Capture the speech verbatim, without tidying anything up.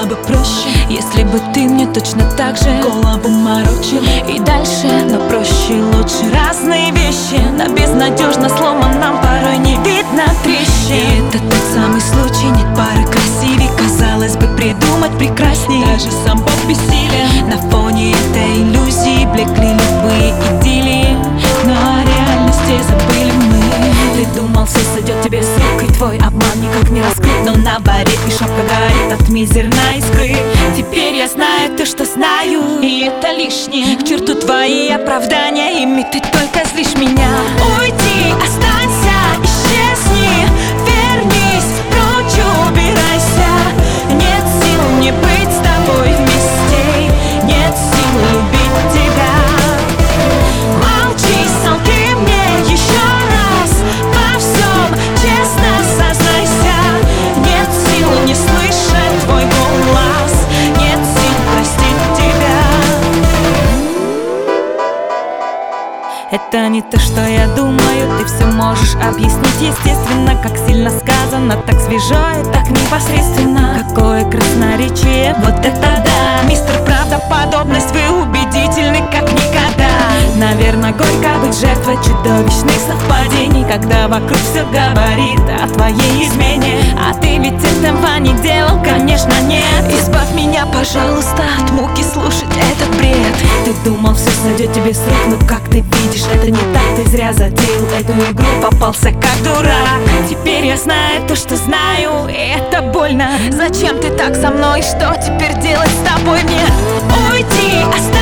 бы проще, если бы ты мне точно так же голову морочил. И дальше, но проще, лучше. Разные вещи на безнадежно сломанном порой не видно трещин. И это тот самый случай, нет пары красивей. Казалось бы, придумать прекрасней, даже сам Бог бессилен. На фоне этой иллюзии блекли любые идиллии, но о реальности забыли мы. Ты думал, все сойдет тебе с рук, и твой обман никак не раскрыт. Но на баре и шапка горит от мизерной искры. Теперь я знаю то, что знаю, и это лишнее. К черту твои оправдания, ими ты только злишь меня. Уйди, останься, исчезни, вернись, прочь убирайся. Нет сил не быть с тобой вместе, нет сил любить тебя. Молчи, солги мне еще раз, во всем честно сознайся. Нет сил не слышать твой голос, нет сил простить тебя. Это не то, что я думаю, ты все можешь объяснить естественно. Как сильно сказано, так свежо и так непосредственно. Какое красноречие, вот это да. Мистер Правдоподобность, вы убедительны как никогда. Наверное, горько быть жертвой чудовищных совпадений, когда вокруг все говорит о твоей измене. А ты ведь этого не делал, конечно, нет. Избавь меня, пожалуйста, от муки слушать этот бред. Ты думал, все сойдет тебе с рук, но как ты видишь, это не так. Ты зря затеял эту игру, попался как дурак. Теперь я знаю то, что знаю, и это больно. Зачем ты так со мной, что теперь делать с тобой мне? Уйди, оставь.